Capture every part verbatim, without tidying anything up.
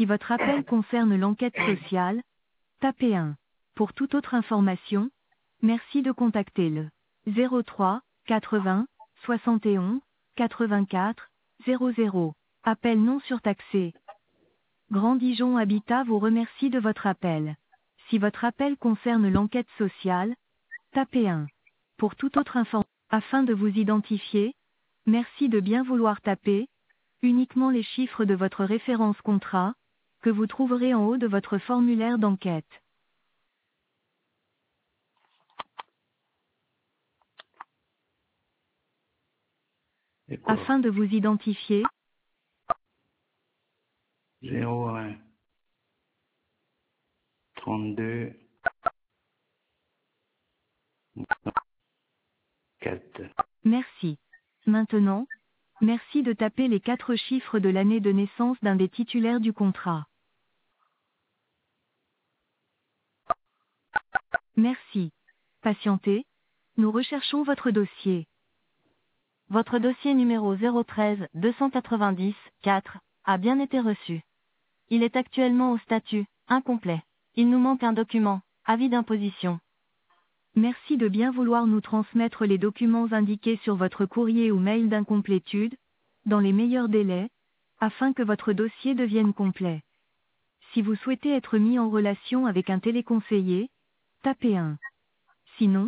Si votre appel concerne l'enquête sociale, tapez un. Pour toute autre information, merci de contacter le zéro trois quatre-vingts soixante et onze quatre-vingt-quatre zéro zéro. Appel non surtaxé. Grand Dijon Habitat vous remercie de votre appel. Si votre appel concerne l'enquête sociale, tapez un. Pour toute autre information, afin de vous identifier, merci de bien vouloir taper uniquement les chiffres de votre référence contrat, que vous trouverez en haut de votre formulaire d'enquête. Et quoi? Afin de vous identifier, zéro un trente-deux quatre. merci. Maintenant, merci de taper les quatre chiffres de l'année de naissance d'un des titulaires du contrat. Merci. Patientez, nous recherchons votre dossier. Votre dossier numéro zéro treize deux cent quatre-vingt-dix quatre a bien été reçu. Il est actuellement au statut incomplet. Il nous manque un document, avis d'imposition. Merci de bien vouloir nous transmettre les documents indiqués sur votre courrier ou mail d'incomplétude, dans les meilleurs délais, afin que votre dossier devienne complet. Si vous souhaitez être mis en relation avec un téléconseiller, tapez un. Sinon,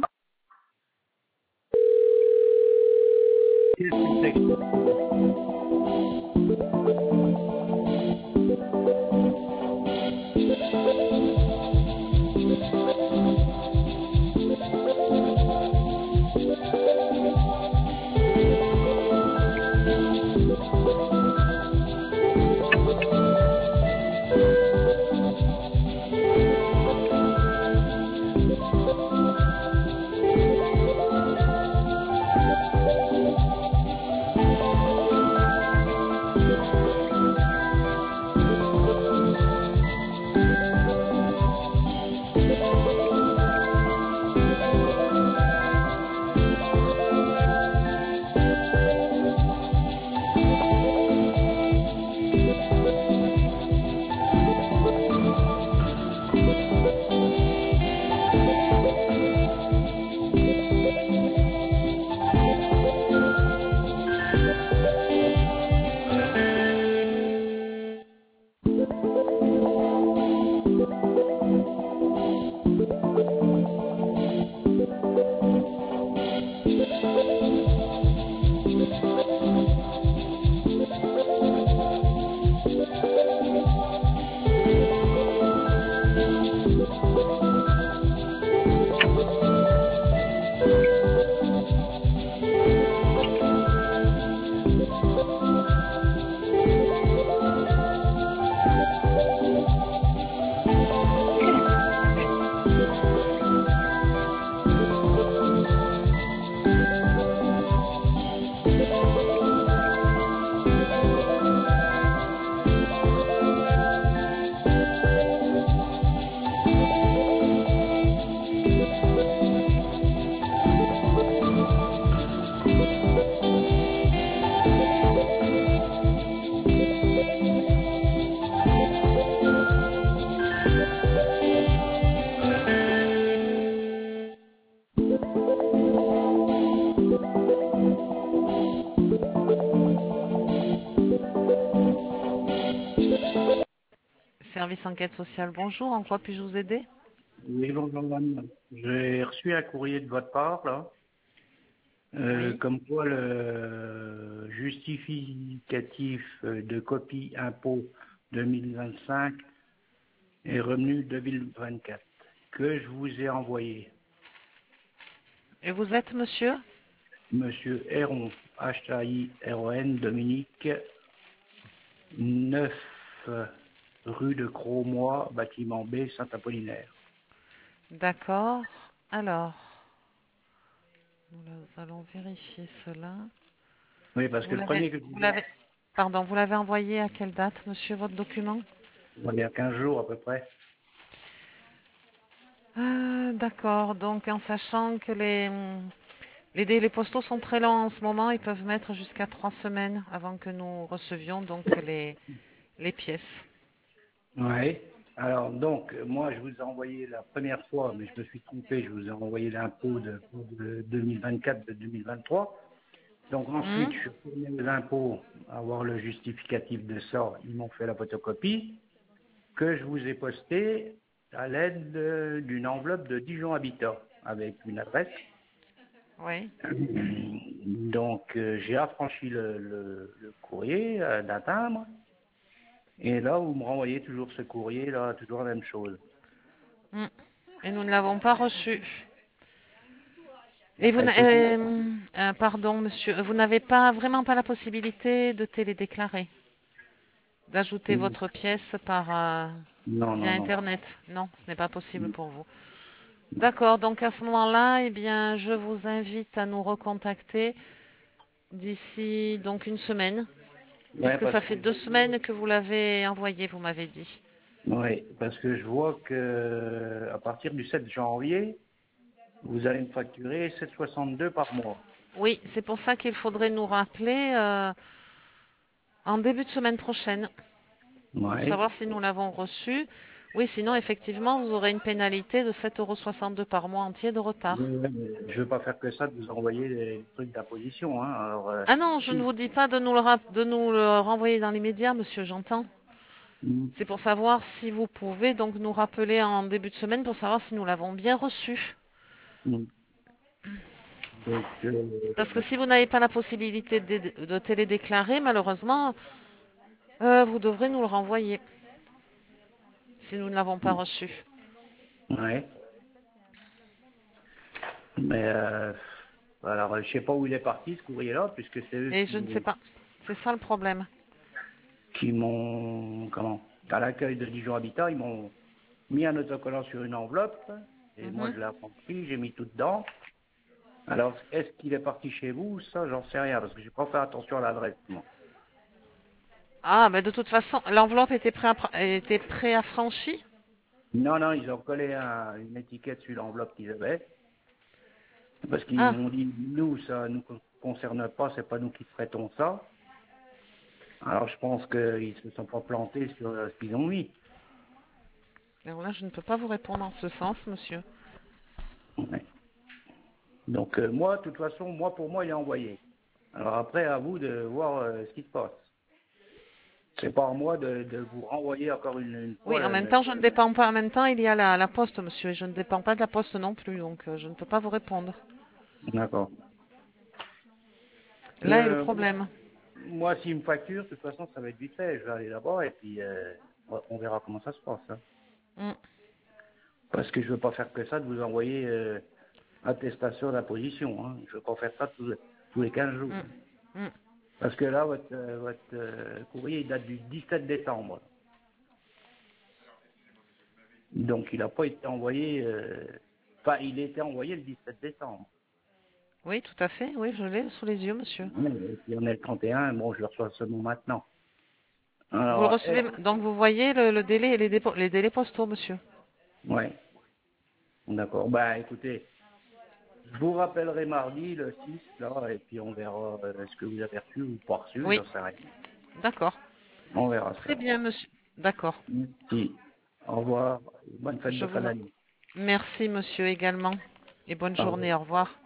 Service enquête sociale, bonjour, en quoi puis-je vous aider? Oui, bonjour madame. J'ai reçu un courrier de votre part, là, euh, Oui. comme quoi le justificatif de copie impôt deux mille vingt-cinq et revenu deux mille vingt-quatre que je vous ai envoyé. Et vous êtes monsieur? Monsieur Héron, H A I R O N, Dominique, neuf rue de Cromois, bâtiment B, Saint-Apollinaire. D'accord. Alors, nous allons vérifier cela. Oui, parce que Vous le l'avez, premier que je vous vous ai l'avez, pardon, vous l'avez envoyé à quelle date, monsieur, votre document? il y a quinze jours à peu près. Ah, d'accord. Donc, en sachant que les, les délais postaux sont très longs en ce moment, ils peuvent mettre jusqu'à trois semaines avant que nous recevions donc les, les pièces. Oui. Alors, donc, moi, je vous ai envoyé la première fois, mais je me suis trompé, je vous ai envoyé l'impôt de, de deux mille vingt-quatre, de deux mille vingt-trois. Donc, ensuite, Hmm. je suis retourné aux impôts, avoir le justificatif de ça. Ils m'ont fait la photocopie que je vous ai postée à l'aide de- d'une enveloppe de Dijon Habitat avec une adresse. Oui. Donc, euh, j'ai affranchi le, le- le courrier euh, d'un timbre. Et là, vous me renvoyez toujours ce courrier, là, toujours la même chose. Hmm. Et nous ne l'avons pas reçu. Et vous, Bah, n'a- écoutez, euh, euh, pardon, monsieur, vous n'avez pas vraiment pas la possibilité de télédéclarer, d'ajouter non, votre pièce par euh, non, via non. Internet. Non, ce n'est pas possible pour vous. D'accord, donc à ce moment-là, eh bien, je vous invite à nous recontacter d'ici donc une semaine, Ouais, puisque parce ça que, fait deux semaines que vous l'avez envoyé, vous m'avez dit. ouais, parce que je vois que à partir du sept janvier, vous allez me facturer sept virgule soixante-deux par mois. Oui, c'est pour ça qu'il faudrait nous rappeler euh, en début de semaine prochaine pour Ouais. savoir si nous l'avons reçu. Oui, sinon, effectivement, vous aurez une pénalité de sept euros soixante-deux par mois entier de retard. Ouais, mais je veux pas faire que ça, de vous envoyer les trucs d'imposition, hein. Alors, euh, Ah non, je ne si. vous dis pas de nous le, rap- de nous le renvoyer dans les médias, monsieur, j'entends. Mm. C'est pour savoir si vous pouvez donc nous rappeler en début de semaine pour savoir si nous l'avons bien reçu. Mm. Donc, euh, Parce que si vous n'avez pas la possibilité de, de télédéclarer, malheureusement, euh, vous devrez nous le renvoyer si nous ne l'avons pas reçu. ouais. Mais euh, alors, je sais pas où il est parti ce courrier-là, puisque c'est eux Et je ne sais qui, pas. C'est ça le problème. qui m'ont, comment, à l'accueil de Dijon Habitat, ils m'ont mis un autocollant sur une enveloppe, et moi Mhm. je l'ai rempli, j'ai mis tout dedans. Alors, est-ce qu'il est parti chez vous? Ça, j'en sais rien, parce que j'ai pas fait attention à l'adresse, moi. Ah, mais de toute façon, l'enveloppe était pré était préaffranchie. Non, non, ils ont collé un- une étiquette sur l'enveloppe qu'ils avaient, parce qu'ils Ah, m'ont dit, nous, ça nous concerne pas, c'est pas nous qui traitons ça. Alors, je pense qu'ils se sont pas plantés sur euh, ce qu'ils ont mis. alors là, je ne peux pas vous répondre en ce sens, monsieur. Ouais. Donc, euh, moi, de toute façon, moi, pour moi, il est envoyé. Alors après, à vous de voir euh, ce qui se passe. C'est pas à moi de, de vous renvoyer encore une, une fois. Oui, en le- même le- temps, je ne dépends pas. En même temps, il y a la, la poste, monsieur, et je ne dépends pas de la poste non plus, donc euh, je ne peux pas vous répondre. D'accord. Là est le Euh, problème. moi, s'il me facture, de toute façon, ça va être vite fait. Je vais aller là-bas et puis euh, on on verra comment ça se passe. Hein. Mm, Parce que je veux pas faire que ça, de vous envoyer euh, attestation d'imposition. Hein. Je veux pas faire ça tous, tous les quinze jours. mm, mm. Parce que là, votre, euh, votre euh, courrier, il date du dix-sept décembre. Donc, il n'a pas été envoyé... euh, Enfin, il a été envoyé le dix-sept décembre. Oui, tout à fait. Oui, je l'ai sous les yeux, monsieur. Ouais, et puis on est le trente et un, bon, je le reçois seulement maintenant. Vous le Alors, recevez, est donc vous voyez le, le délai et les, dépo- les délais postaux, monsieur. ouais, d'accord. Bah, écoutez, je vous rappellerai mardi, le six, là, et puis on verra euh, ce que vous avez reçu ou pas reçu, Oui, j'en sais rien. d'accord. On verra Très ça. bien, monsieur. D'accord. Merci. Au revoir. Bonne fête Je de fin vous en... d'année. Merci, monsieur, également. Et bonne Au revoir. journée. Au revoir.